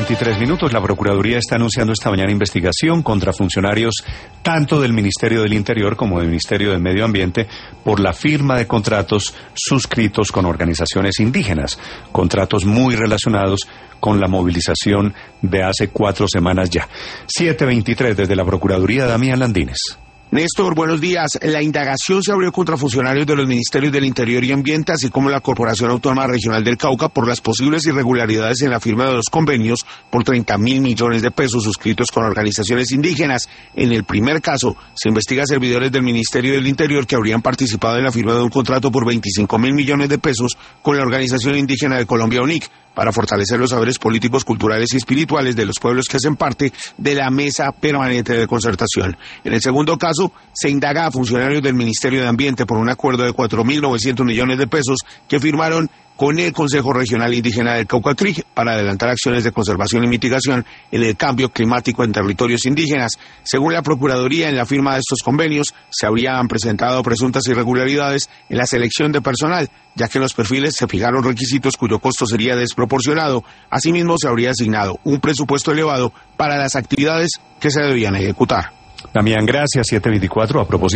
7:23. La Procuraduría está anunciando esta mañana investigación contra funcionarios tanto del Ministerio del Interior como del Ministerio del Medio Ambiente por la firma de contratos suscritos con organizaciones indígenas, contratos muy relacionados con la movilización de hace 4 semanas ya. 7:23 desde la Procuraduría, Damián Landines. Néstor, buenos días. La indagación se abrió contra funcionarios de los Ministerios del Interior y Ambiente, así como la Corporación Autónoma Regional del Cauca, por las posibles irregularidades en la firma de los convenios por 30.000 millones de pesos suscritos con organizaciones indígenas. En el primer caso, se investiga a servidores del Ministerio del Interior que habrían participado en la firma de un contrato por 25.000 millones de pesos con la Organización Indígena de Colombia, UNIC, para fortalecer los saberes políticos, culturales y espirituales de los pueblos que hacen parte de la Mesa Permanente de Concertación. En el segundo caso, se indaga a funcionarios del Ministerio de Ambiente por un acuerdo de 4.900 millones de pesos que firmaron con el Consejo Regional Indígena del Cauca CRIG para adelantar acciones de conservación y mitigación en el cambio climático en territorios indígenas. Según la Procuraduría, en la firma de estos convenios se habrían presentado presuntas irregularidades en la selección de personal, ya que en los perfiles se fijaron requisitos cuyo costo sería desproporcionado. Asimismo, se habría asignado un presupuesto elevado para las actividades que se debían ejecutar. Damián, gracias. 7:24. A propósito